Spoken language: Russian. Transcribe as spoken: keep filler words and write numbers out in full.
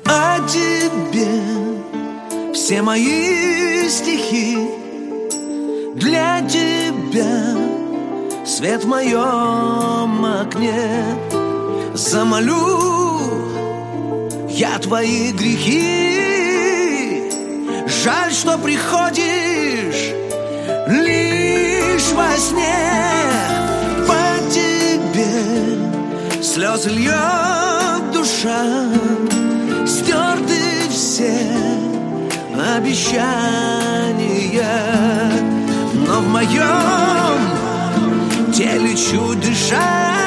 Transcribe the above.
о тебе все мои стихи. Для тебя свет в моем окне. Замолю я твои грехи. Жаль, что приходишь лишь во сне. По тебе слезы льет душа. Стерты все обещания, но в моем теле чуть дышать.